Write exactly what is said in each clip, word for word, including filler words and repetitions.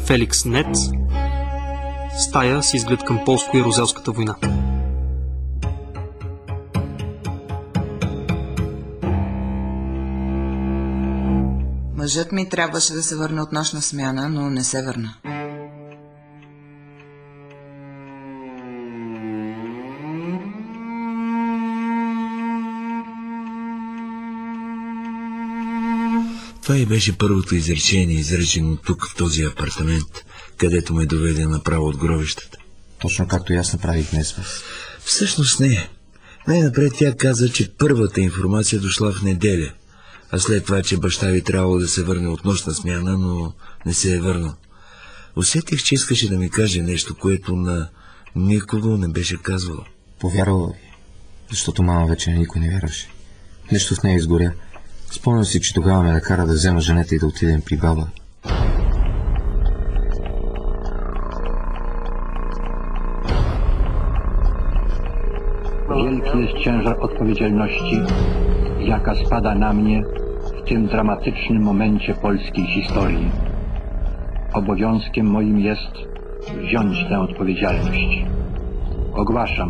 Феликс Нец. Стая с изглед към полско-ярузелската война. Мъжът ми трябваше да се върне от нощна смяна, но не се върна. Това и беше първото изречение, изречено тук, в този апартамент, където ме доведе направо от гробищата. Точно както и аз направих днес. Всъщност не. Най-напред тя каза, че първата информация дошла в неделя, а след това, че баща ви трябвало да се върне от нощна смяна, но не се е върнал. Усетих, че искаше да ми каже нещо, което на никого не беше казвало. Повярвала ви, защото мама вече на никой не вярваше. Нещо в нея изгоря. Спомням си, че тогава ме накара да взема женета и да отидем при баба. Wielki jest ciężar odpowiedzialności, jaka spada na mnie w tym dramatycznym momencie polskiej historii. Obowiązkiem moim jest wziąć tę odpowiedzialność. Ogłaszam.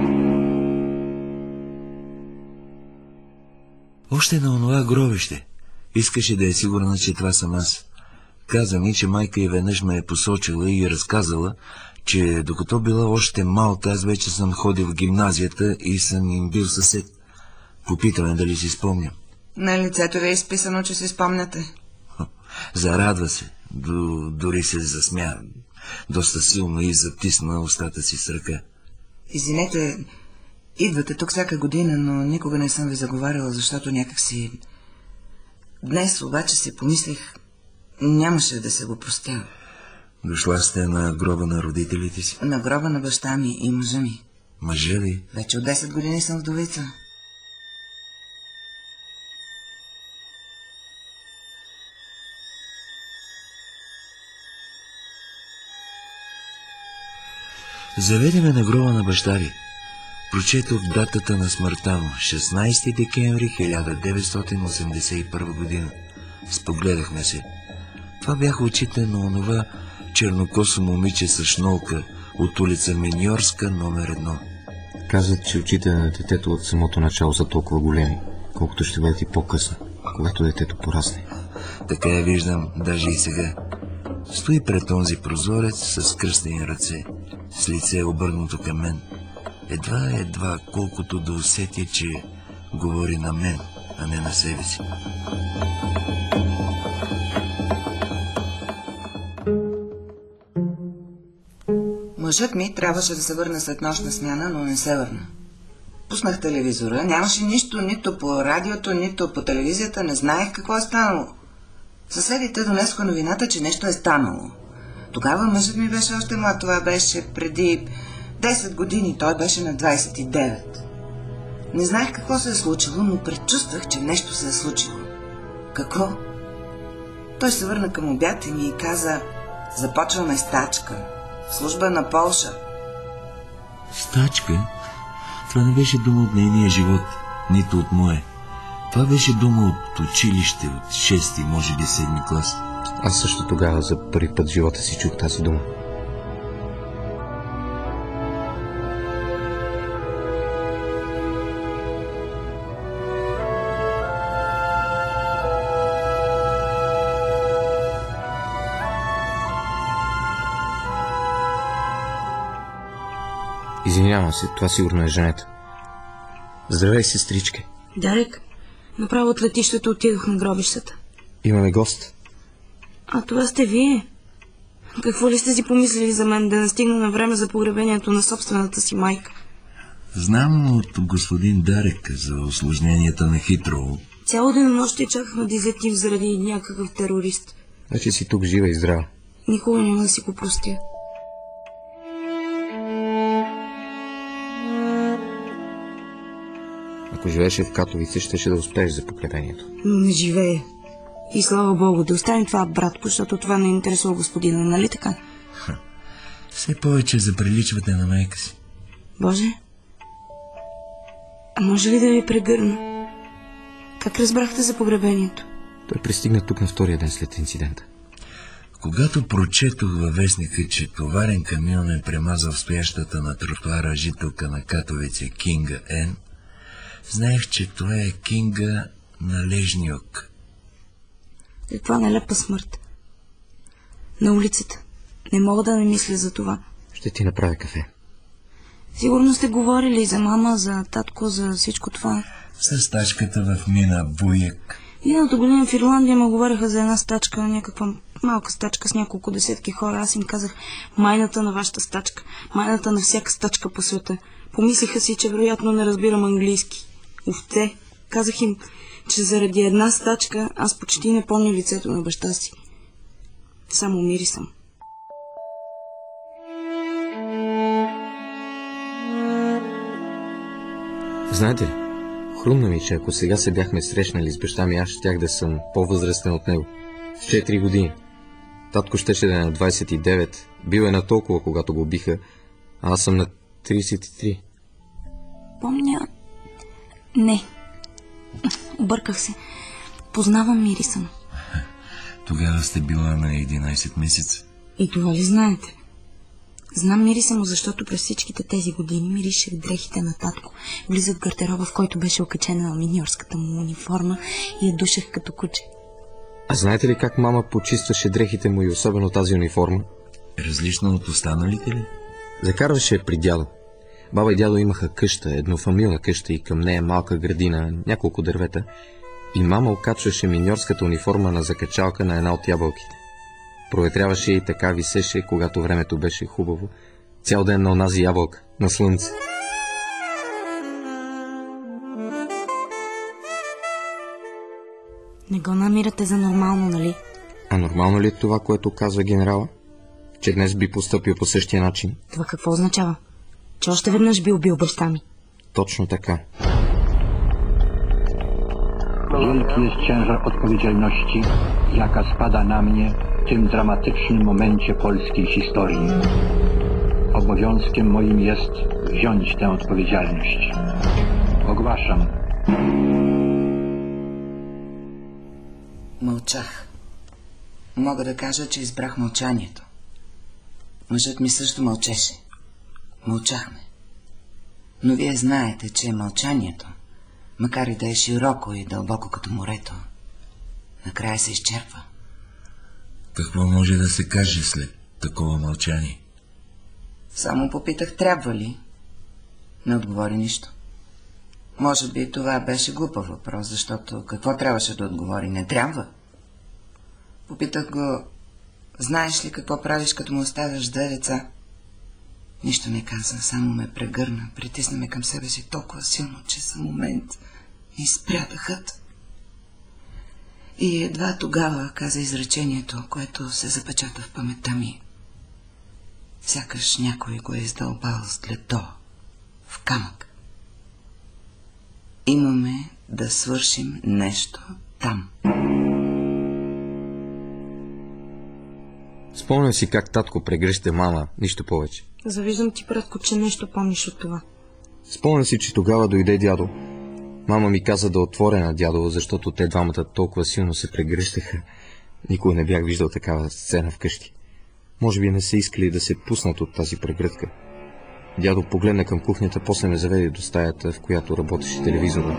Още на онова гробище. Искаше да е сигурна, че това съм аз. Каза ми, че майка и веднъж ме е посочила и разказала, че докато била още малка, аз вече съм ходил в гимназията и съм им бил съсед. Попитаме дали си спомням. На лицето ви е изписано, че си спомняте. Зарадва се, до, дори се засмя доста силно и затисна устата си с ръка. Извинете, идвате тук всяка година, но никога не съм ви заговаряла, защото някак си... Днес обаче си помислих, нямаше да се го простя. Дошла сте на гроба на родителите си? На гроба на баща ми и мъжа ми. Мъжа ли? Вече от десет години съм вдовица. Заведе ме на гроба на баща ви. Прочетох датата на смъртта му, шестнайсети декември хиляда деветстотин осемдесет и първа година. Спогледахме се. Това бяха очите на онова чернокосо момиче с шнолка от улица Меньорска, номер едно. Казват, че очите на детето от самото начало са толкова големи, колкото ще бъдат и по-късно, когато детето порасне. Така я виждам, даже и сега. Стои пред онзи прозорец с кръстени ръце, с лице обърнато към мен. Едва, едва, колкото да усетя, че говори на мен, а не на себе си. Мъжът ми трябваше да се върне след нощна смяна, но не се върна. Пуснах телевизора, нямаше нищо, нито по радиото, нито по телевизията, не знаех какво е станало. Съседите донесоха новината, че нещо е станало. Тогава мъжът ми беше още млад, това беше преди десет години, той беше на двайсет и девет. Не знаех какво се е случило, но предчувствах, че нещо се е случило. Какво? Той се върна към обяд и ми каза: започваме стачка. Служба на Полша. Стачка? Това не беше дума от нейния живот, нито от мое. Това беше дума от училище, от шести, може би седми клас. Аз също тогава за първи път в живота си чух тази дума. Извинявам се, това сигурно е женета. Здравей, сестричке. Дарек, направо от летището отидох на гробищата. Имаме гост. А това сте вие? Какво ли сте си помислили за мен, да не стигна на време за погребението на собствената си майка? Знам от господин Дарек за усложненията на Хитроу. Цяло ден нощи чакахме да излетим заради някакъв терорист. Значи си тук жива и здрава. Никога няма да си го простя. Ако живееше в Катовице, щеше да успееш за погребението. Но не живее. И слава Богу, да оставим това, братко, защото това не интересува господина, нали така? Ха. Все повече заприличвате на майка си. Боже, а може ли да ви прегърна? Как разбрахте за погребението? Той пристигна тук на втория ден след инцидента. Когато прочетох във вестника, че товарен камион е премазал стоящата на тротуара жителка на Катовице Кинга Н, знаех, че това е Кинга на Лежниок. Каква нелепа смърт. На улицата. Не мога да не мисля за това. Ще ти направя кафе. Сигурно сте говорили за мама, за татко, за всичко това. С стачката в мина Буяк. Миналата година в Ирландия ме говореха за една стачка, някаква малка стачка с няколко десетки хора. Аз им казах: майната на вашата стачка, майната на всяка стачка по света. Помислиха си, че вероятно не разбирам английски. Овце. Казах им, че заради една стачка аз почти не помня лицето на баща си. Само мирисам. Знаете ли, хрумна ми, че ако сега се бяхме срещнали с баща ми, аз щях да съм по-възрастен от него. С четири години. Татко щеше да е на двайсет и девет. Бил е на толкова, когато го убиха, а аз съм на трийсет и три. Помня... Не. Обърках се. Познавам мирисъм. Тогава сте била на единайсет месеца. И това ли знаете? Знам мириса му, защото през всичките тези години миришех дрехите на татко. Влизах в гардероба, в който беше окачена на миньорската му униформа, и я душах като куче. А знаете ли как мама почистваше дрехите му и особено тази униформа? Различно от останалите ли? Закарваше при дядо. Баба и дядо имаха къща, еднофамилна къща, и към нея малка градина, няколко дървета, и мама окачваше миньорската униформа на закачалка на една от ябълките. Проветряваше и така висеше, когато времето беше хубаво, цял ден на онази ябълка, на слънце. Не го намирате за нормално, нали? А нормално ли е това, което казва генерала? Че днес би постъпил по същия начин? Това какво означава? Че още веднъж би убил баща ми? Точно така. Wielki jest ciężar odpowiedzialności, jaka spada na mnie w tym dramatycznym momencie polskiej historii. Obowiązkiem moim jest wziąć tę odpowiedzialność. Ogłaszam. Мълчах. Мога да кажа, че избрах мълчанието. Мъжът ми също мълчеше. Мълчахме. Но вие знаете, че мълчанието, макар и да е широко и дълбоко като морето, накрая се изчерпва. Какво може да се каже след такова мълчание? Само попитах, трябва ли? Не отговори нищо. Може би това беше глупав въпрос, защото какво трябваше да отговори? Не трябва. Попитах го: знаеш ли какво правиш, като му оставяш две деца? Нищо не каза, само ме прегърна, притисна ме към себе си толкова силно, че за момент ми спря дъхът. И едва тогава каза изречението, което се запечата в паметта ми. Сякаш някой го е издълбал с лето в камък. Имаме да свършим нещо там. Спомням си как татко прегръща мама, нищо повече. Завиждам ти, братко, че нещо помниш от това. Спомням си, че тогава дойде дядо. Мама ми каза да отворя на дядо, защото те двамата толкова силно се прегръщаха. Никога не бях виждал такава сцена вкъщи. Може би не са искали да се пуснат от тази прегръдка. Дядо погледна към кухнята, после ме заведе до стаята, в която работеше телевизора.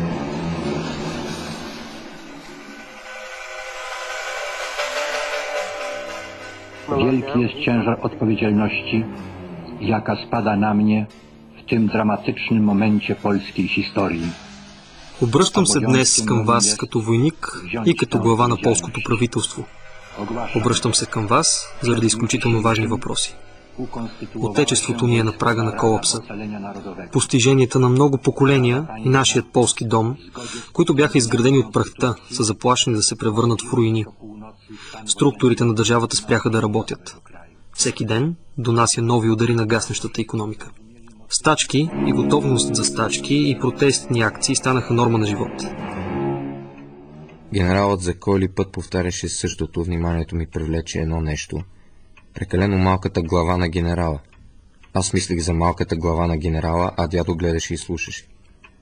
Wielki jest ciężar odpowiedzialności, jaka spada na mnie w tym dramatycznym momencie polskiej historii. Обръщам се днес към вас като войник и като глава на полското правителство. Обръщам се към вас заради изключително важни въпроси. Отечеството ни е на прага на колапса. Постиженията на много поколения и нашият полски дом, които бяха изградени от прахта, са заплашени да се превърнат в руини. Структурите на държавата спряха да работят. Всеки ден донася нови удари на гаснещата икономика. Стачки и готовност за стачки и протестни акции станаха норма на живот. Генералът за кой ли път повтаряше същото, вниманието ми привлече едно нещо. Прекалено малката глава на генерала. Аз мислех за малката глава на генерала, а дядо гледаше и слушаше.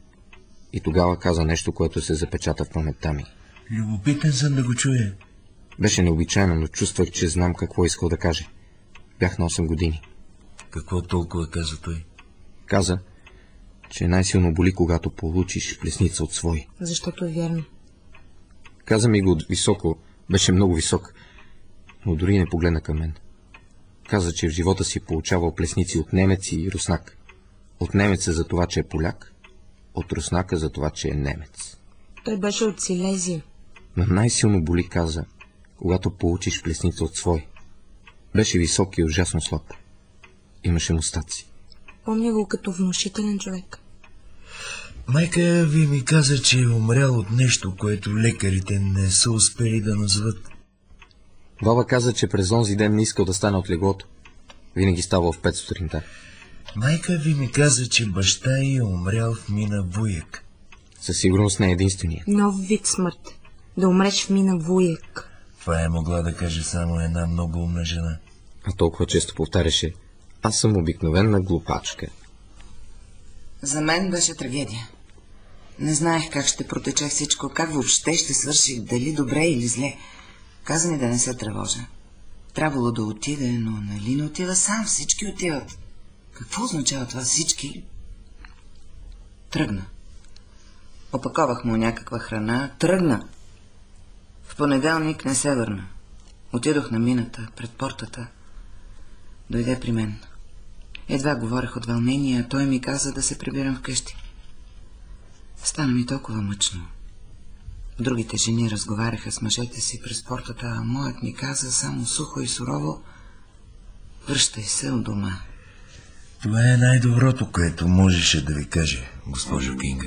И тогава каза нещо, което се запечата в паметта ми. Любопитен съм да го чуя. Беше необичайно, но чувствах, че знам какво искал да каже. Бях на осем години. Какво толкова каза той? Каза, че най-силно боли, когато получиш плесница от свой. Защото е вярно. Каза ми го от високо, беше много висок, но дори не погледна към мен. Каза, че в живота си получавал плесници от немец и руснак. От немеца за това, че е поляк, от руснака за това, че е немец. Той беше от Силезия. Но най-силно боли, каза, когато получиш плесница от свой. Беше висок и ужасно слаб. Имаше мустаци. Помня го като внушителен човек. Майка ви ми каза, че е умрял от нещо, което лекарите не са успели да назоват. Баба каза, че през онзи ден не искал да стане от леглото. Винаги ставал в пет сутринта. Майка ви ми каза, че баща й е умрял в мина Вуяк. Със сигурност не е единствения. Нов вид смърт. Да умреш в мина Вуяк. Това е могла да каже само една много умна жена. А толкова често повтаряше: аз съм обикновена глупачка. За мен беше трагедия. Не знаех как ще протече всичко, как въобще ще свърши, дали добре или зле. Каза ми да не се тревожа. Трябвало да отиде, но нали не отива сам, всички отиват. Какво означава това всички? Тръгна. Опаковах му някаква храна, тръгна. В понеделник не се върна. Отидох на мината, пред портата. Дойде при мен. Едва говорех от вълнение, а той ми каза да се прибирам вкъщи. Стана ми толкова мъчно. Другите жени разговаряха с мъжете си през портата, а моят ми каза само сухо и сурово: връщай се у дома. Това е най-доброто, което можеше да ви каже, госпожо Кинга.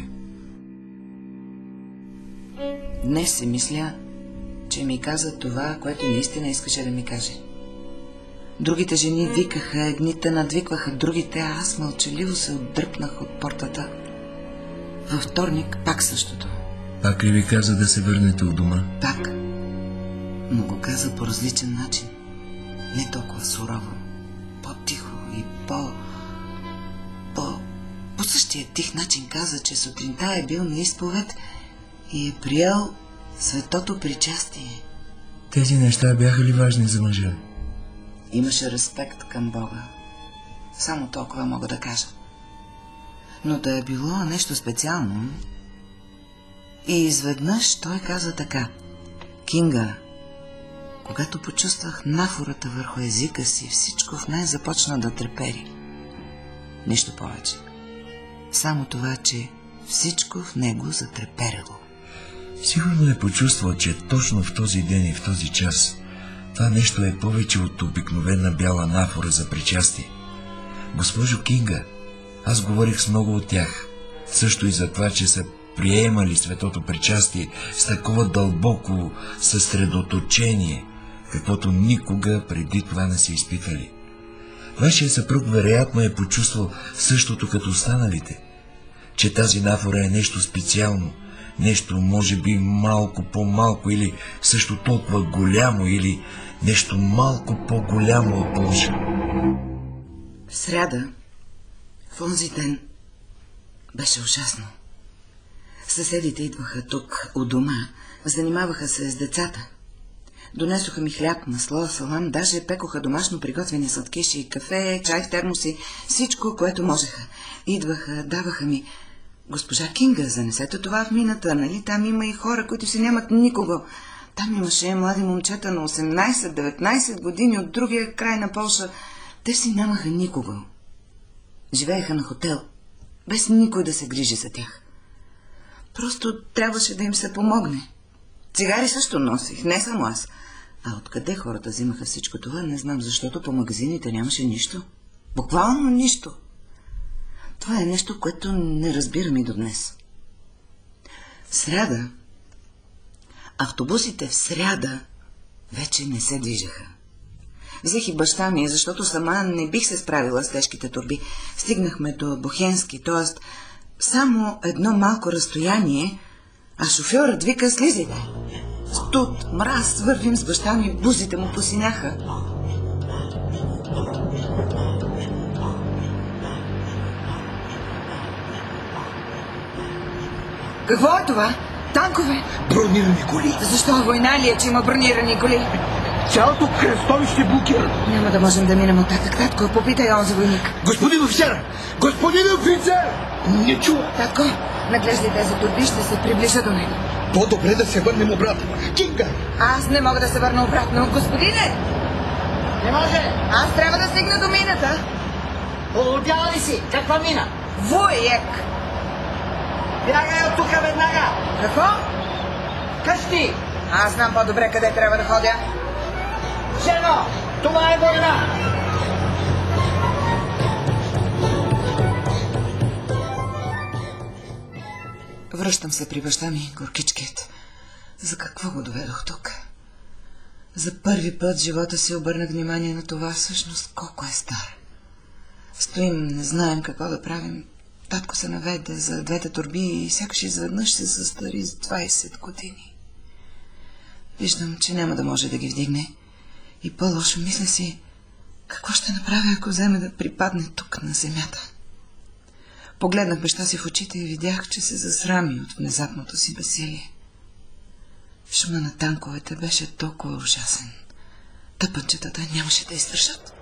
Днес си мисля, че ми каза това, което наистина искаше да ми каже. Другите жени викаха, едните надвикваха другите, а аз мълчаливо се отдръпнах от портата. Във вторник пак същото. Пак ли ви каза да се върнете у дома? Пак. Но го каза по различен начин. Не толкова сурово. По-тихо и по... По... По същия тих начин каза, че сутринта е бил на изповед и е приел светото причастие. Тези неща бяха ли важни за мъжа? Имаше респект към Бога. Само толкова мога да кажа. Но да е било нещо специално. И изведнъж той каза така: Кинга, когато почувствах нафората върху езика си, всичко в мен започна да трепери. Нищо повече. Само това, че всичко в него затреперело. Сигурно е почувствал, че точно в този ден и в този час това нещо е повече от обикновена бяла нафора за причастие. Госпожо Кинга, аз говорих с много от тях, също и за това, че са приемали светото причастие с такова дълбоко съсредоточение, каквото никога преди това не са изпитвали. Вашия съпруг вероятно е почувствал същото като останалите, че тази нафора е нещо специално, нещо може би малко по-малко или също толкова голямо, или нещо малко по-голямо от Божа. В сряда, в онзи ден, беше ужасно. Съседите идваха тук, у дома, занимаваха се с децата. Донесоха ми хляб, масло, салам, даже пекоха домашно приготвени сладкиши и кафе, чай в термоси, всичко, което можеха. Идваха, даваха ми: госпожа Кинга, занесете това в мината, нали там има и хора, които си нямат никого. Там имаше млади момчета на осемнайсет-деветнайсет години от другия край на Полша. Те си нямаха никого. Живееха на хотел, без никой да се грижи за тях. Просто трябваше да им се помогне. Цигари също носих, не само аз. А откъде хората взимаха всичко това, не знам, защото по магазините нямаше нищо. Буквално нищо. Това е нещо, което не разбирам и до днес. В сряда, автобусите в сряда вече не се движеха. Взех и баща ми, защото сама не бих се справила с тежките торби. Стигнахме до Бухенски, т.е. само едно малко разстояние, а шофьорът вика: слизайте. Студ, мраз, вървим с баща ми, бузите му посиняха. Какво е това? Танкове! Бронирани коли! Защо? Война ли е, че има бронирани коли? Цялото кръстовище блокира. Няма да можем да минем оттатък. Татко, попитай онзи войник. Господин офицер! Господин офицер! Не чува. Татко, наглеждай тези турби, ще се приближа до него. По-добре да се върнем обратно. Кинга! Аз не мога да се върна обратно. Господине! Не може! Аз трябва да стигна до мината. Полудяла ли си? Каква мина? Воек! Бягай от тук веднага! Какво? Къщи! Аз знам по-добре къде трябва да ходя. Жено! Това е война! Връщам се при баща ми, горкичкият. За какво го доведох тук? За първи път в живота си обърнах внимание на това всъщност колко е стар. Стоим, не знаем какво да правим. Татко се наведе за двете торби и сякаш изведнъж се състари с двайсет години. Виждам, че няма да може да ги вдигне. И по-лошо мисля си, какво ще направя, ако вземе да припадне тук на земята. Погледнах баща си в очите и видях, че се засрами от внезапното си безсилие. Шума на танковете беше толкова ужасен. Тъпънчетата нямаше да издържат.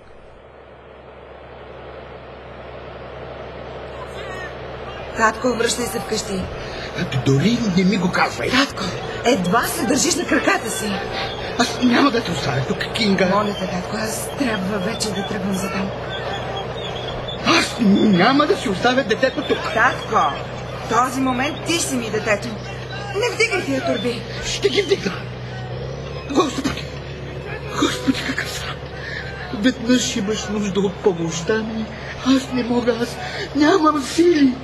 Татко, връщай се вкъщи. Дори не ми го казвай. Татко, едва се държиш на краката си. Аз няма да те оставя тук, Кинга. Моля те, татко, аз трябва вече да тръгвам за там. Аз няма да си оставя детето тук. Татко, в този момент ти си ми детето. Не вдигай тия турби. Ще ги вдигна. Господи, Господи, какъв срам. Веднъж имаш нужда от помощта ми. Аз не мога, аз нямам сили.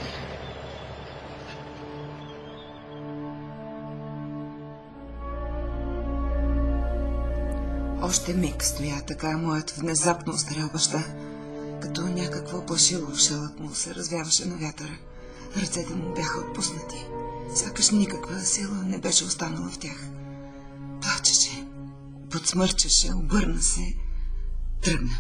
Още миг стоя така моят внезапно остарял баща. Като някакво плашило шелът му се развяваше на вятъра. Ръцете му бяха отпуснати. Сякаш никаква сила не беше останала в тях. Плачеше, подсмърчаше, обърна се, тръгна.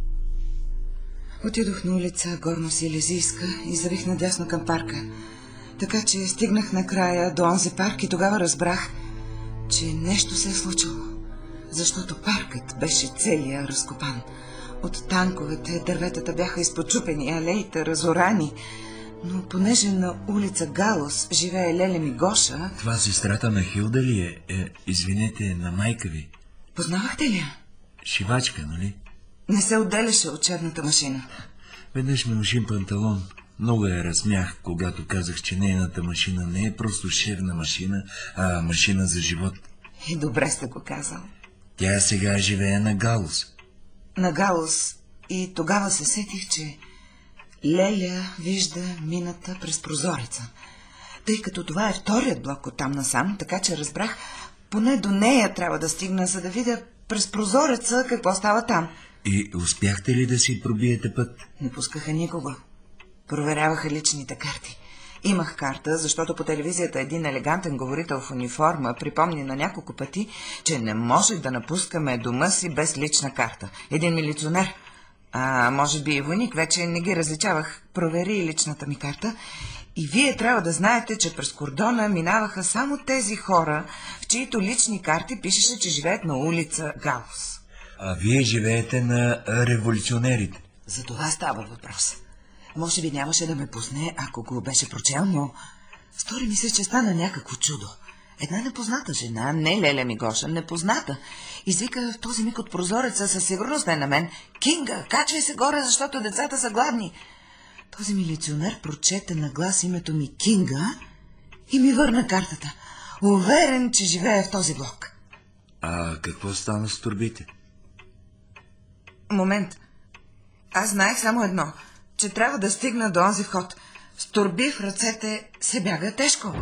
Отидох на улица Горно Силезийска и завих надясно към парка. Така че стигнах накрая до онзи парк и тогава разбрах, че нещо се е случило. Защото паркът беше целия разкопан. От танковете дърветата бяха изпочупени, алеите разорани. Но понеже на улица Галос живее леля ми Гоша... Това сестрата на Хилда ли е? е? Извинете, на майка ви. Познавахте ли я? Шивачка, нали? Не се отделяше от черната машина. Веднъж ми ушим панталон. Много я разсмях, когато казах, че нейната машина не е просто шевна машина, а машина за живот. И добре сте го казал. Тя сега живее на Галос. На Галос. И тогава се сетих, че Леля вижда мината през прозореца. Тъй като това е вторият блок от там насам, така че разбрах, поне до нея трябва да стигна, за да видя през прозореца какво става там. И успяхте ли да си пробиете път? Не пускаха никого. Проверяваха личните карти. Имах карта, защото по телевизията един елегантен говорител в униформа припомни на няколко пъти, че не може да напускаме дома си без лична карта. Един милиционер, а може би и войник, вече не ги различавах, провери личната ми карта. И вие трябва да знаете, че през кордона минаваха само тези хора, в чието лични карти пишеше, че живеят на улица Галос. А вие живеете на революционерите. За това става въпрос. Може би нямаше да ме пусне, ако го беше прочел, но стори ми се, че стана някакво чудо. Една непозната жена, не Леля ми Гоша, непозната, извика в този миг от прозореца, със сигурност не на мен: „Кинга, качвай се горе, защото децата са гладни!“ Този милиционер прочете на глас името ми Кинга и ми върна картата. Уверен, че живее в този блок. А какво стана с турбите? Момент. Аз знаех само едно, че трябва да стигна до онзи вход. С турби в ръцете се бяга тежко.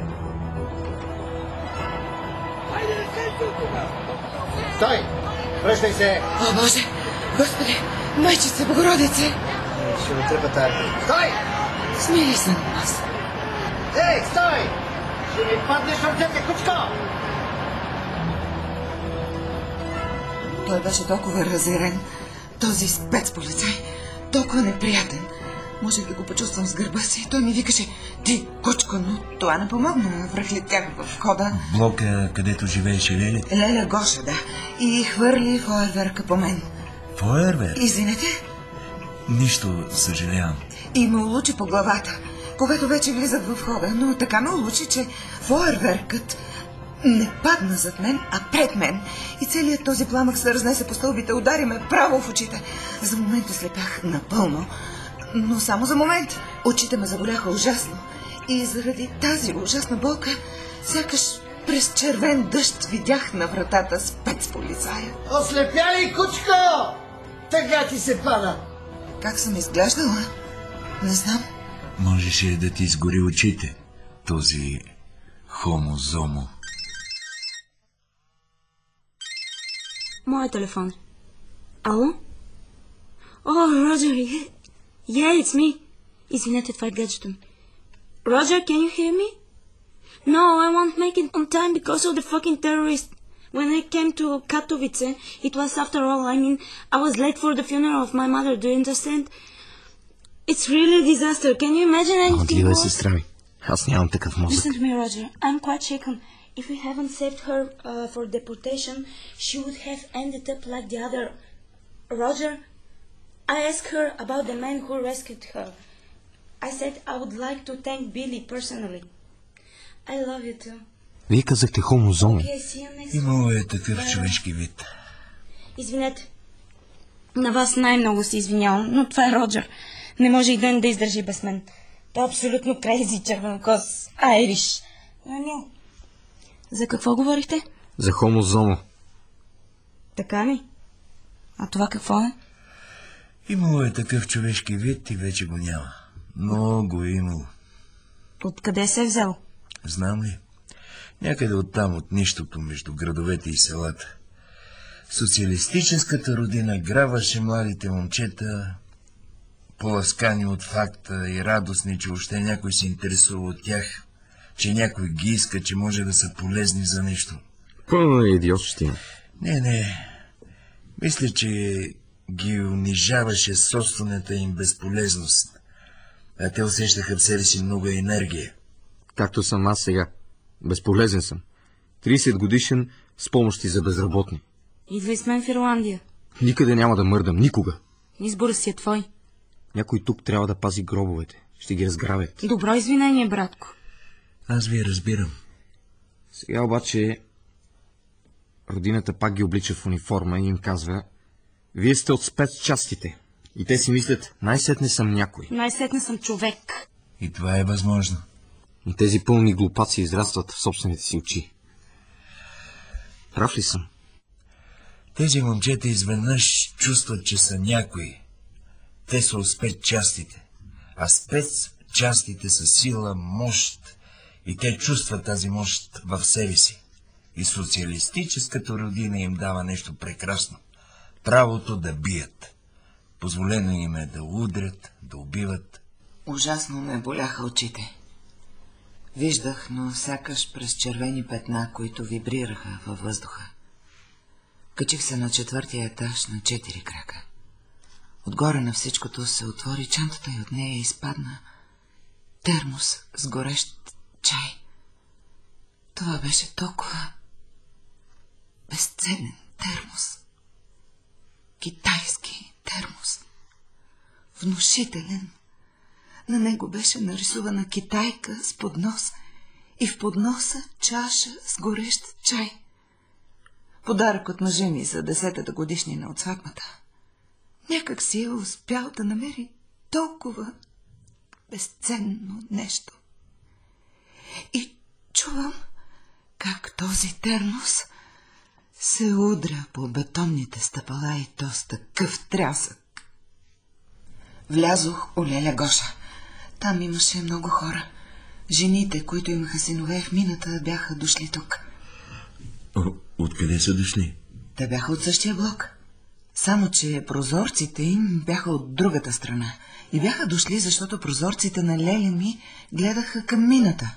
Стой! Връщай се! О, Боже! Господи! Майчице Богородице! Ще ме тръпа тая. Стой! Смили се на нас. Ей, стой! Ще ми паднеш в ръцете, кучко! Той беше толкова разярен, този спецполицай, толкова неприятен. Можех да го почувствам с гърба си. Той ми викаше: ти, кучко, но това не помогна. Връхлетях в входа. Блока, където живееше Леля? Леля Гоша, да. И хвърли фойерверка по мен. Фойерверк? Извинете? Нищо, съжалявам. И ме улучи по главата, когато вече влизах в входа, но така ме улучи, че фойерверкът не падна зад мен, а пред мен. И целият този пламък се разнесе по стълбите, удари ме право в очите. За момент ослепях напълно, но само за момент. Очите ме заболяха ужасно. И заради тази ужасна болка, сякаш през червен дъжд видях на вратата спецполицая. Ослепя ли, кучко? Така ти се пада. Как съм изглеждала? Не знам. Можеше да ти изгори очите, този хомозомо. Моя телефон. Ало? О, Роджер, yeah, it's me. Извинете, това е гаджето ми. Roger, can you hear me? No, I won't make it on time because of the fucking terrorists. When I came to Katowice, it was after all, I mean, I was late for the funeral of my mother, do you understand? It's really a disaster. Can you imagine anything Отливай, worse? сестра ми. Аз нямам такъв мозък. Listen to me, Roger. I'm quite shaken. If we haven't saved her uh, for deportation, she would have ended up like the other. Roger, I asked her about the man who rescued her. I said I would like to thank Billy personally. I love you too. Вие казахте хомозомо. Okay, see you next Имало week. е такъв Bye. човешки вид. Извинете. На вас най-много се извинявам, но това е Роджер. Не може и ден да издържи без мен. Той е абсолютно крейзи червенокос. Айриш. Нанил. За какво говорихте? За хомозомо. Така ли? А това какво е? Имало е такъв човешки вид и вече го няма. Но го е имало. Откъде се е взел? Знам ли? Някъде оттам, от нищото между градовете и селата. Социалистическата родина грабваше младите момчета, поласкани от факта и радостни, че още някой се интересува от тях, че някой ги иска, че може да са полезни за нещо. Пълна идиотщина. Не, не. Мисля, че ги унижаваше собствената им безполезност. А те усещаха в себе си много енергия. Както съм аз сега. Безполезен съм. трийсет годишен с помощи за безработни. Идвай с мен в Ирландия. Никъде няма да мърдам, никога. Изборът си е твой. Някой тук трябва да пази гробовете. Ще ги разграбят. Добро извинение, братко. Аз ви разбирам. Сега обаче родината пак ги облича в униформа и им казва: вие сте от спецчастите. И те си мислят: най-сетне съм някой. Най-сетне съм човек. И това е възможно. И тези пълни глупаци израстват в собствените си очи. Прав ли съм? Тези момчета изведнъж чувстват, че са някои. Те са от спецчастите. А спецчастите са сила, мощ. И те чувстват тази мощ в себе си. И социалистическата родина им дава нещо прекрасно. Правото да бият. Позволено им е да удрят, да убиват. Ужасно ме боляха очите. Виждах, но сякаш през червени петна, които вибрираха във въздуха. Качих се на четвъртия етаж на четири крака. Отгоре на всичкото се отвори чантата и от нея изпадна термос с горещ чай. Това беше толкова безценен термос. Китайски термос. Внушителен. На него беше нарисувана китайка с поднос и в подноса чаша с горещ чай. Подарък от мъжа ми за десетата годишнина от сватбата. Някак си е успял да намери толкова безценно нещо. И чувам как този термос се удря по бетонните стъпала и то с такъв трясък. Влязох у Леля Гоша. Там имаше много хора. Жените, които имаха синове в мината, бяха дошли тук. О, откъде са дошли? Те бяха от същия блок. Само че прозорците им бяха от другата страна. И бяха дошли, защото прозорците на Леля ми гледаха към мината.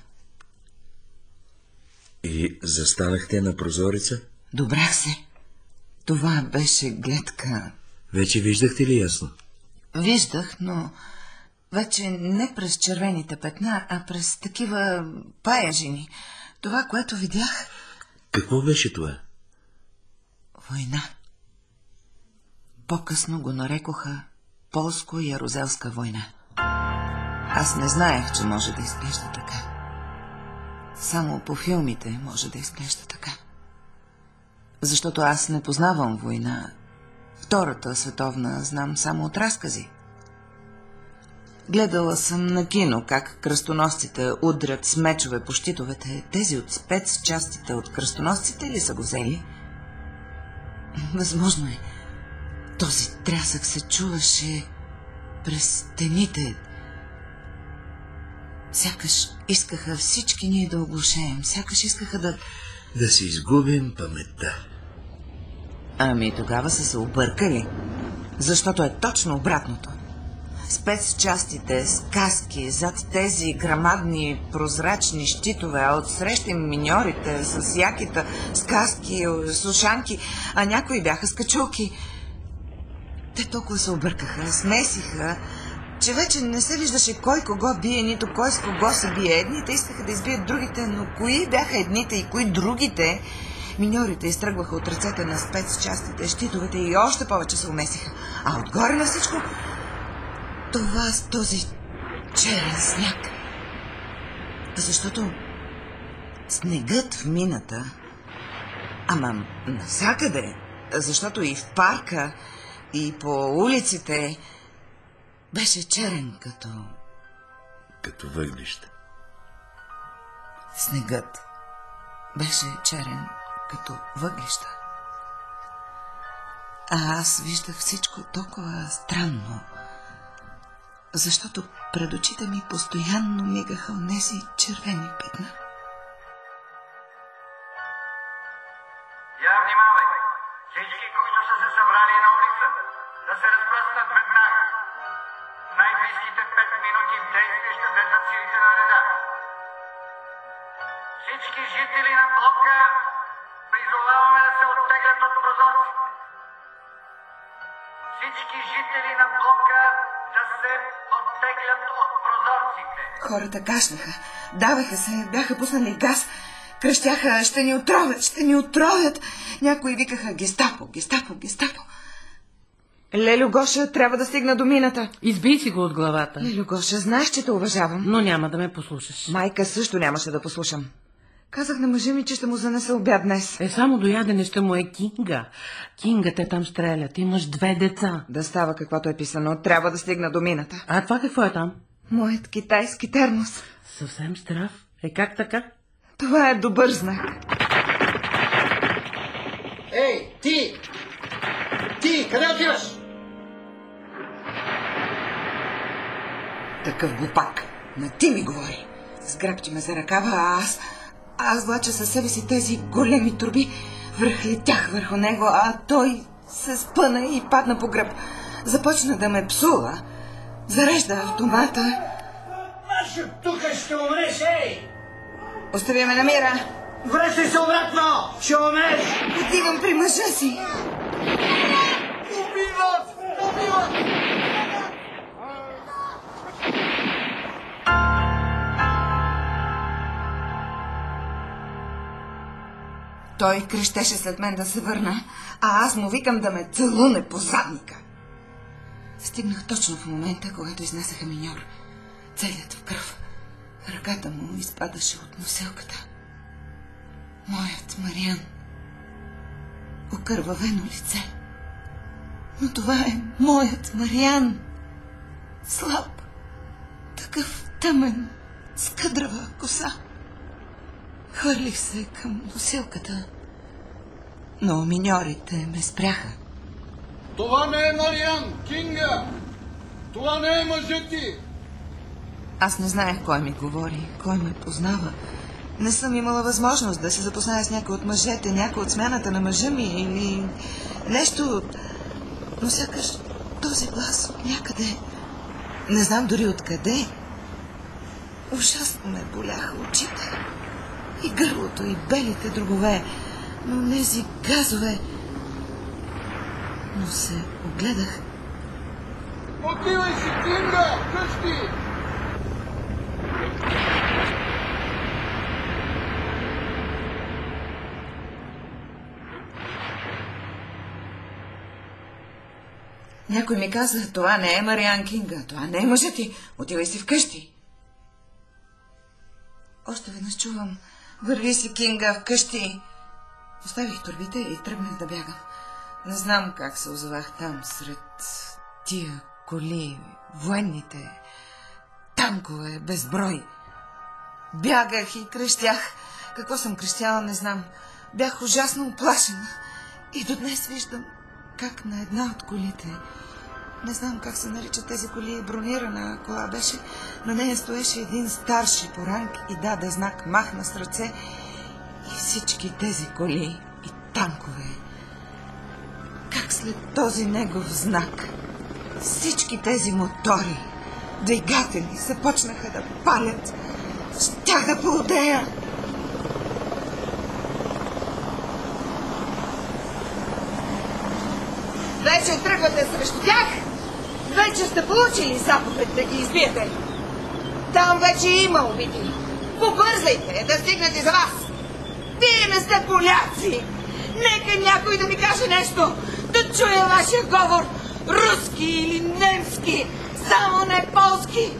И застанахте на прозореца? Добрах се. Това беше гледка. Вече виждахте ли ясно? Виждах, но Вече не през червените петна, а през такива паяжини. Това, което видях... Какво беше това? Война. По-късно го нарекоха Полско-Ярузелска война. Аз не знаех, че може да изглежда така. Само по филмите може да изглежда така. Защото аз не познавам война. Втората световна знам само от разкази. Гледала съм на кино как кръстоносците удрят с мечове по щитовете. Тези от спецчастите от кръстоносците ли са го взели? Възможно е. Този трясък се чуваше през стените. Сякаш искаха всички ние да оглушеем. Сякаш искаха да... Да си изгубим паметта. Ами тогава са се объркали. Защото е точно обратното. Спецчастите с каски зад тези грамадни прозрачни щитове, а отсреща миньорите с якита, с каски, с ушанки, а някои бяха с качулки. Те толкова се объркаха, смесиха, че вече не се виждаше кой кого бие, нито кой с кого се бие. Едните искаха да избият другите, но кои бяха едните и кои другите? Миньорите изтръгваха от ръцете на спецчастите щитовете и още повече се умесиха. А отгоре на всичко това с този черен сняг. Защото снегът в мината, ама навсякъде, защото и в парка, и по улиците беше черен като... Като въглища. Снегът беше черен като въглища. А аз виждах всичко толкова странно, защото пред очите ми постоянно мигаха онези червени петна. Я внимавай! Всички, които са се събрали на улица, да се разпръснат веднага. В най-близките пет минути в действие ще влезат силите на реда. Всички жители на блока призоваваме да се оттеглят от прозорците. Всички жители на блока да се оттеглят от прозорците. Хората кашляха, даваха се, бяха пуснали газ, крещяха: ще ни отровят, ще ни отровят. Някои викаха: гестапо, гестапо, гестапо. Лелю Гоша трябва да стигна до мината. Избий си го от главата. Лелю Гоша, знаеш, че те уважавам. Но няма да ме послушаш. Майка също нямаше да послушам. Казах на мъжа ми, че ще му занеса обяд днес. Е, само до ядене ще му е Кинга. Кинга, те там стрелят. Имаш две деца. Да става каквото е писано. Трябва да стигна до мината. А това какво е там? Моят китайски термос. Съвсем здрав. Е, как така? Това е добър знак. Ей, ти! Ти, къде отиваш? Такъв глупак. На ти ми говори. Сграбчи ме за ръкава, а аз... Аз влача със себе си тези големи турби. Връхлетях върху него, а той се спъна и падна по гръб. Започна да ме псува. Зарежда автомата. Машо, тук ще умреш, ей! Остави ме на мира. Връщай се обратно! Ще умреш! Отивам при мъжа си. Убиват! Убиват! Той крещеше след мен да се върна, а аз му викам да ме целуне по задника. Стигнах точно в момента, когато изнесаха миньор. Целият в кръв. Ръката му изпадаше от носилката. Моят Мариан. Окървавено лице. Но това е моят Мариан. Слаб. Такъв тъмен, с къдрава коса. Хвърлих се към носилката, но миньорите ме спряха. Това не е Мариан, Кинга! Това не е мъжът ти! Аз не знаех кой ми говори, кой ме познава. Не съм имала възможност да се запозная с някой от мъжете, някой от смяната на мъжа ми или нещо. Но сякаш този глас от някъде, не знам дори откъде, ужасно ме боляха очите. И гърлото, и белите дробове, но тези газове. Но се огледах Отивай си, Кинга! Къщи! Някой ми каза, това не е Мариан Кинга, това не е мъжът ти. Отивай си вкъщи. Още веднъж чувам, върви си, Кинга, вкъщи. Оставих торбите и тръгнах да бягам. Не знам как се озовах там, сред тия коли, военните, танкове, безброй. Бягах и крещях. Какво съм крещяла, не знам. Бях ужасно уплашена. И до днес виждам как на една от колите, не знам как се наричат тези коли, бронирана кола беше, на нея стоеше един старши по ранг и даде знак, махна с ръце, и всички тези коли и танкове, как след този негов знак всички тези мотори, двигатели се почнаха да палят. Щях да полудея. Вече тръгвате срещу тях. Вече сте получили заповед да ги избиете. Там вече има убити. Побързайте да стигнете за вас. Вие не сте поляци. Нека някой да ми каже нещо. Да чуя вашия говор. Руски или немски. Само не полски.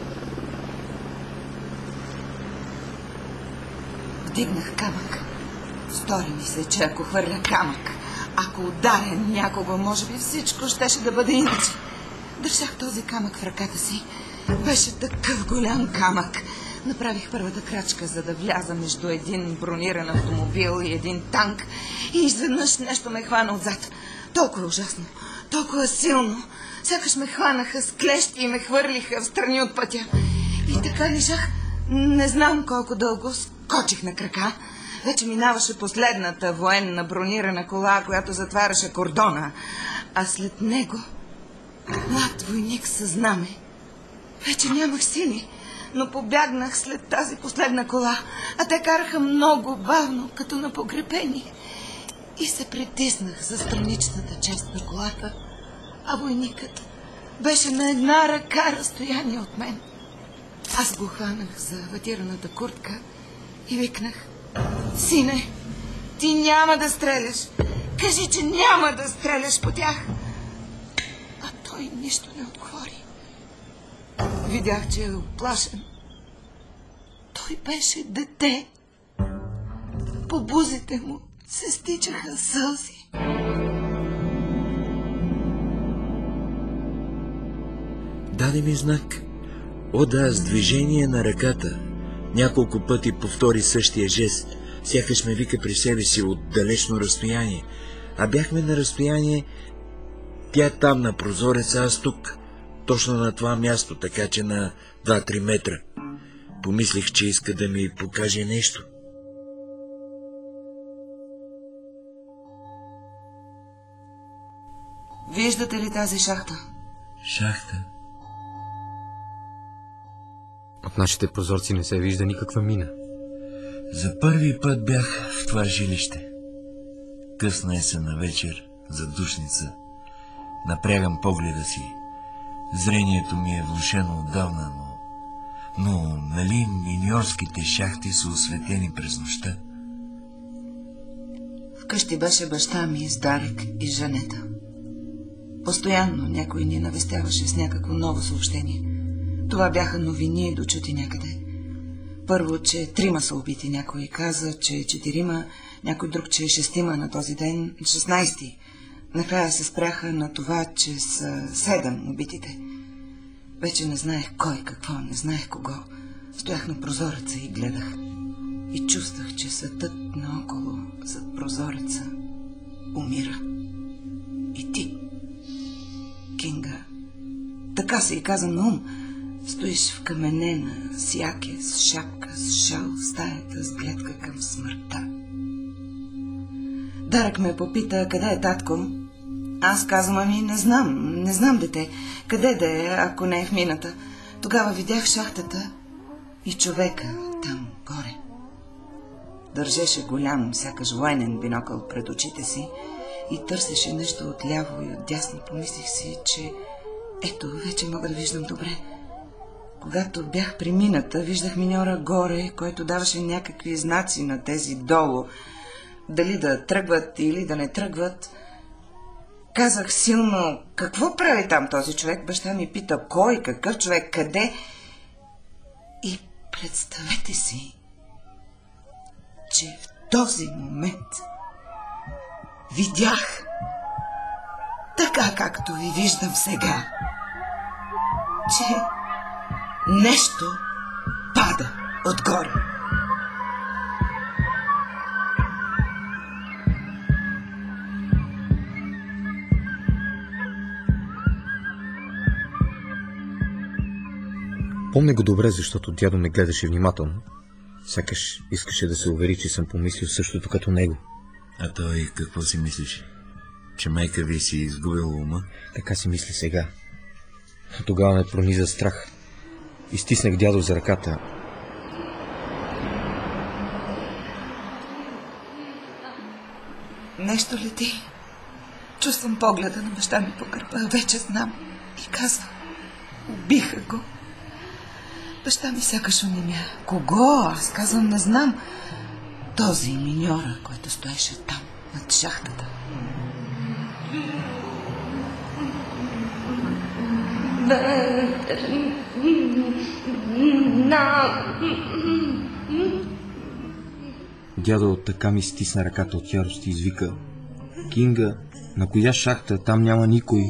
Вдигнах камък. Стори ми се, че ако хвърля камък, ако ударя някого, може би всичко щеше да бъде иначе. Държах този камък в ръката си. Беше такъв голям камък. Направих първата крачка, за да вляза между един брониран автомобил и един танк. И изведнъж нещо ме хвана отзад. Толкова ужасно, толкова силно. Сякаш ме хванаха с клещи и ме хвърлиха в страни от пътя. И така лежах, не знам колко дълго, скочих на крака. Вече минаваше последната военна бронирана кола, която затваряше кордона. А след него млад войник със знаме. Вече нямах сили, но побягнах след тази последна кола, а те караха много бавно, като на погребение. И се притиснах за страничната част на колата, а войникът беше на една ръка разстояние от мен. Аз го хванах за ватираната куртка и викнах: сине, ти няма да стреляш. Кажи, че няма да стреляш по тях. А той нищо не отговори. Видях, че е оплашен. Той беше дете. По бузите му се стичаха сълзи. Даде ми знак. О да, с движение на ръката. Няколко пъти повтори същия жест. Сякаш ме вика при себе си от далечно разстояние. А бяхме на разстояние, тя там на прозореца, аз тук, точно на това място, така че на два-три метра. Помислих, че иска да ми покаже нещо. Виждате ли тази шахта? Шахта? От нашите прозорци не се вижда никаква мина. За първи път бях в това жилище. Късна есенна вечер, задушница. Напрягам погледа си. Зрението ми е влошено отдавна, но... Но, нали, миньорските шахти са осветени през нощта? Вкъщи беше баща ми с Дарек и Жанета. Постоянно някой ни навестяваше с някакво ново съобщение. Това бяха новини дочути някъде. Първо, че трима са убити, някой каза, че четирима, някой друг, че шестима на този ден, шестнайсети. Накрая се спряха на това, че са седем убитите. Вече не знаех кой какво, не знаех кого. Стоях на прозореца и гледах. И чувствах, че светът наоколо, зад прозореца, умира. И ти, Кинга, така се и каза на ум, стоиш в каменена, с яке, с шапка, с шал, в стаята с гледка към смъртта. Дарък ме попита, къде е татко? Аз казвам, ами не знам, не знам, дете. Къде да е, ако не е в мината? Тогава видях шахтата и човека там, горе. Държеше голям, сякаш военен бинокъл пред очите си и търсеше нещо отляво и отдясно. Помислих си, че Ето, вече мога да виждам добре. Когато бях при мината, виждах миньора горе, който даваше някакви знаци на тези долу. Дали да тръгват или да не тръгват. Казах силно, какво прави там този човек? Баща ми пита, кой, какъв човек, къде? И представете си, че в този момент видях, така както ви виждам сега, че нещо пада отгоре. Помня го добре, защото дядо ме гледаше внимателно. Сякаш искаше да се увери, че съм помислил същото като него. А той какво си мислиш? Че майка ви си изгубила ума? Така си мисли сега. Тогава ме прониза страх. Изтиснах дядо за ръката. Нещо лети. Чувствам погледа на баща ми по гърба. Вече знам. И казва, убиха го. Баща ми сякаш онемя. Кого? Аз казвам, не знам. Този миньора, който стоеше там, над шахтата. Дядо така ми стисна ръката от ярост и извика, Кинга, на коя шахта? Там няма никой.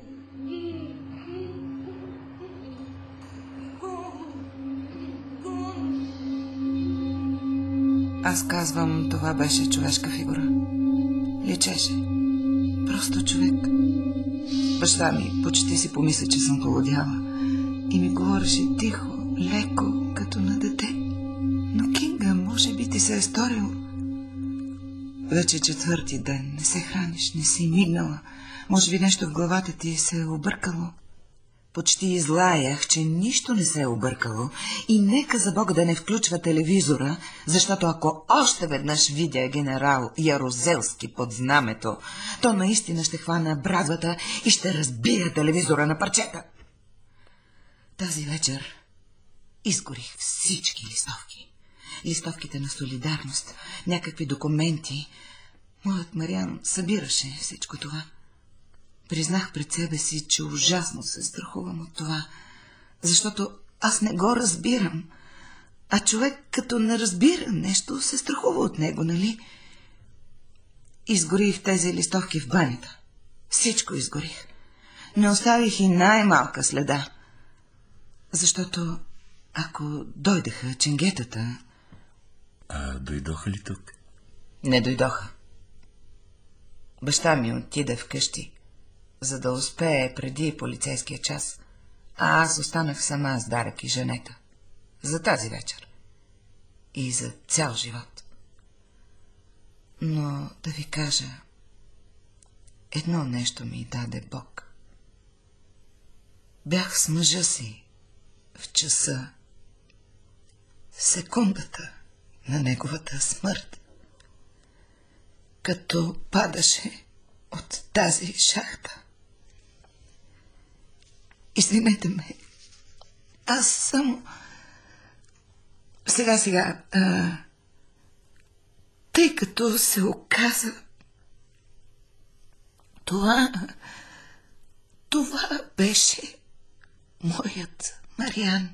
Аз казвам, това беше човешка фигура. Личеше. Просто човек. Баща ми почти си помисля, че съм полудяла. И ми говореше тихо, леко, като на дете. Но, Кинга, може би ти се е сторил. Вече четвърти ден. Не се храниш, не си мигнала. Може би нещо в главата ти се е объркало. Почти излаях, че нищо не се е объркало и нека за Бога да не включва телевизора, защото ако още веднъж видя генерал Ярузелски под знамето, то наистина ще хвана брадвата и ще разбия телевизора на парчета. Тази вечер изгорих всички листовки. Листовките на солидарност, някакви документи. Моят Мариан събираше всичко това. Признах пред себе си, че ужасно се страхувам от това, защото аз не го разбирам, а човек като не разбира нещо, се страхува от него, нали? Изгорих тези листовки в банята. Всичко изгорих. Не оставих и най-малка следа, защото ако дойдеха ченгетата... А дойдоха ли тук? Не дойдоха. Баща ми отиде вкъщи, за да успее преди полицейския час, а аз останах сама с Дарък и Жанета. За тази вечер. И за цял живот. Но да ви кажа, едно нещо ми даде Бог. Бях с мъжа си в часа, секундата на неговата смърт, като падаше от тази шахта. Извинете ме. Аз само... Сега, сега... А... Тъй като се оказа... Това... Това беше моят Мариан.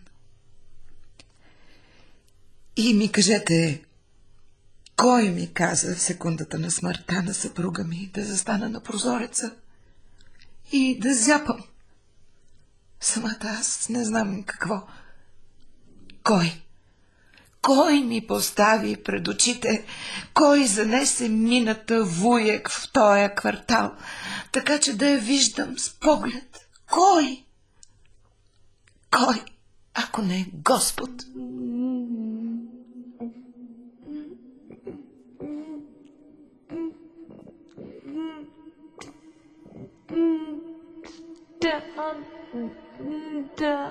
И ми кажете, кой ми каза в секундата на смъртта на съпруга ми да застана на прозореца и да зяпам? Самата аз не знам какво. Кой? Кой ми постави пред очите? Кой занесе мината вуек в този квартал, така че да я виждам с поглед? Кой? Кой, ако не е Господ? Да, да,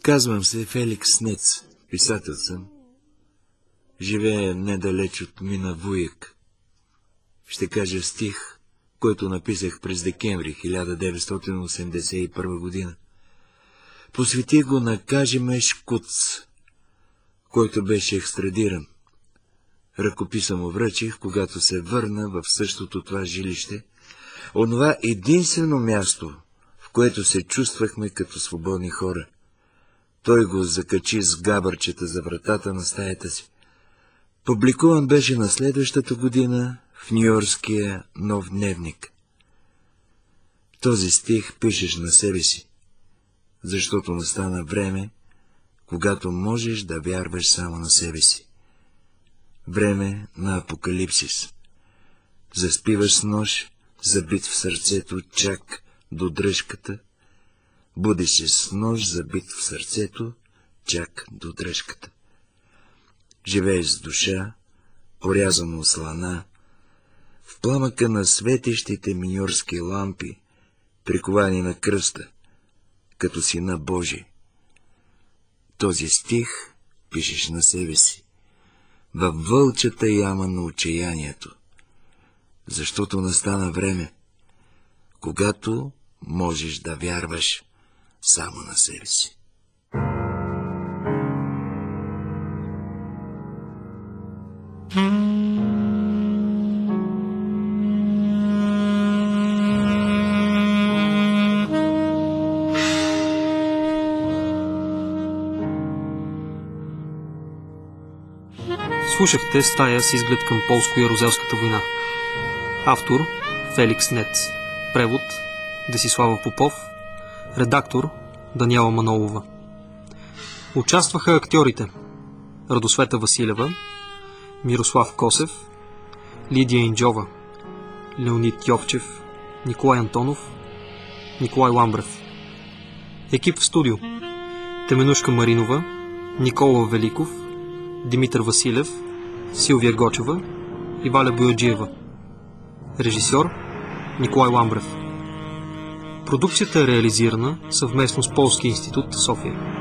Казвам се Феликс Нец, писател съм. Живея недалеч от мина Вуйек. Ще кажа стих, който написах през декември хиляда деветстотин осемдесет и първа година. Посветих го на Кажимеш Куц, който беше екстрадиран. Ръкописа му връчих, когато се върна в същото това жилище, онова единствено място, в което се чувствахме като свободни хора. Той го закачи с габърчета за вратата на стаята си. Публикуван беше на следващата година в Нюйоркския Нов дневник. Този стих пишеш на себе си, защото настана време, когато можеш да вярваш само на себе си. Време на апокалипсис. Заспиваш с нож, забит в сърцето чак до дръжката, будиш се с нож, забит в сърцето чак до дръжката. Живееш с душа, порязано слана, в пламъка на светещите миньорски лампи, приковани на кръста, като сина Божий. Този стих пишеш на себе си, във вълчата яма на отчаянието, защото настана време, когато можеш да вярваш само на себе си. Слушахте стая с изглед към полско-ярузелската война. Автор Феликс Нец. Превод Десислава Попов. Редактор Даниела Манолова. Участваха актьорите Радосвета Василева, Мирослав Косев, Лидия Инджова, Леонид Йовчев, Николай Антонов, Николай Ламбрев. Екип в студио: Теменушка Маринова, Никола Великов, Димитър Василев, Силвия Гочева и Валя Бояджиева. Режисьор Николай Ламбрев. Продукцията е реализирана съвместно с Полски институт София.